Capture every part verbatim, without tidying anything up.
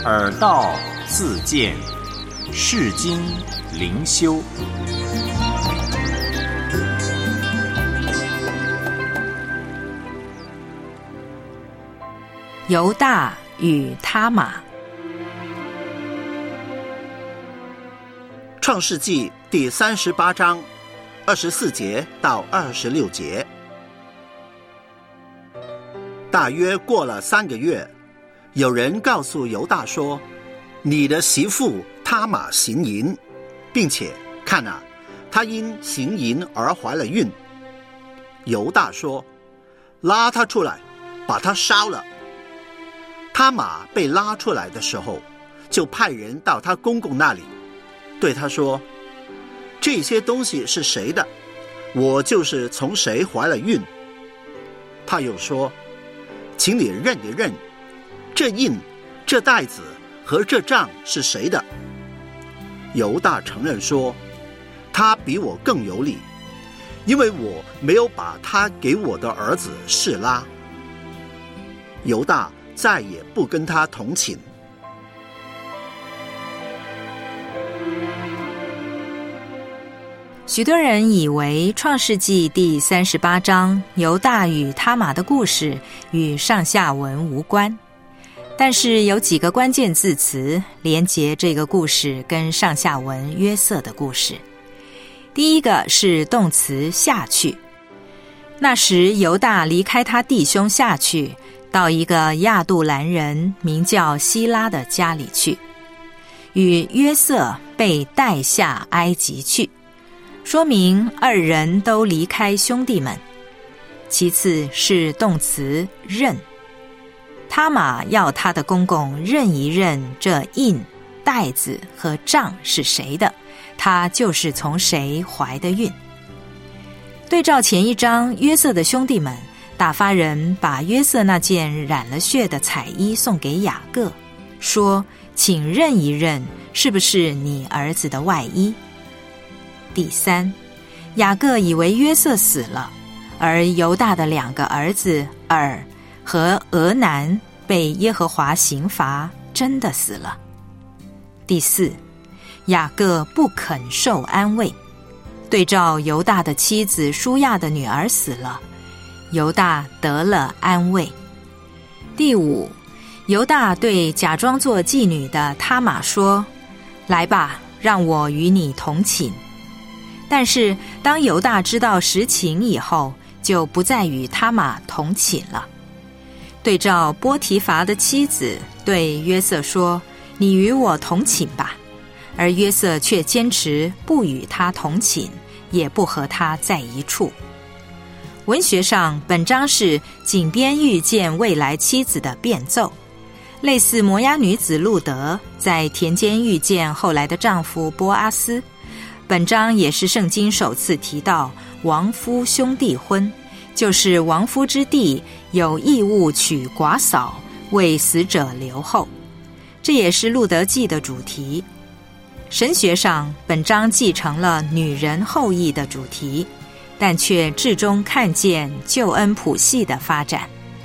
耳道自见，世经灵修。 犹大与他玛。 创世纪第三十八章二十四节到二十六节。大约过了三个月，有人告诉犹大说，你的媳妇他玛行淫，并且看啊，她因行淫而怀了孕。犹大说，拉她出来，把她烧了。他玛被拉出来的时候，就派人到他公公那里，对他说，这些东西是谁的？我就是从谁怀了孕。他又说，请你认一认，这印、这袋子和这杖是谁的？犹大承认说，他比我更有理，因为我没有把他给我的儿子示拉。犹大再也不跟他同寝。 许多人以为创世纪第三十八章犹大与他玛的故事与上下文无关，但是有几个关键字词连结这个故事跟上下文约瑟的故事。第一个是动词下去。那时犹大离开他弟兄下去，到一个亚杜兰人名叫希拉的家里去，与约瑟被带下埃及去，说明二人都离开兄弟们。其次是动词认。他玛要他的公公认一认这印、袋子和杖是谁的，他就是从谁怀的孕。对照前一章约瑟的兄弟们，打发人把约瑟那件染了血的彩衣送给雅各，说，请认一认是不是你儿子的外衣。第三，雅各以为约瑟死了，而犹大的两个儿子珥和俄南被耶和华刑罚，真的死了。第四，雅各不肯受安慰。对照犹大的妻子舒亚的女儿死了，犹大得了安慰。第五，犹大对假装做妓女的他玛说，来吧，让我与你同寝。但是当犹大知道实情以后，就不再与他玛同寝了。对照波提乏的妻子对约瑟说，你与我同寝吧，而约瑟却坚持不与他同寝，也不和他在一处。文学上本章是井边遇见未来妻子的变奏，类似摩押女子路德在田间遇见后来的丈夫波阿斯。本章也是圣经首次提到亡夫兄弟婚，就是亡夫之弟有义务娶寡嫂，为死者留后。这也是路德记的主题。神学上本章继承了女人后裔的主题，但却至终看见救恩谱系的发展。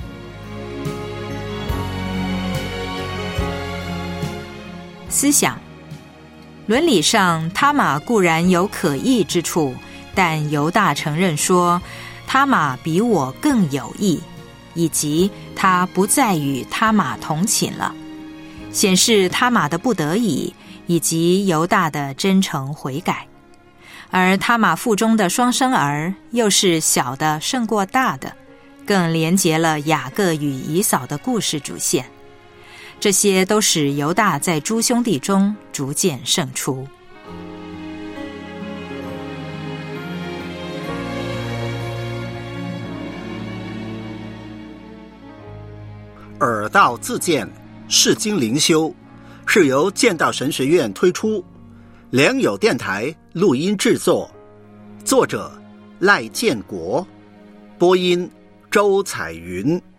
思想伦理上，他玛固然有可议之处，但犹大承认说，他玛比我更有益，以及他不再与他玛同寝了，显示他玛的不得已，以及犹大的真诚悔改。而他玛腹中的双生儿又是小的胜过大的，更连结了雅各与以扫的故事主线。这些都使犹大在诸兄弟中逐渐胜出。 耳道自见，世经灵修，是由建道神学院推出，良友电台录音制作，作者赖建国，播音周彩云。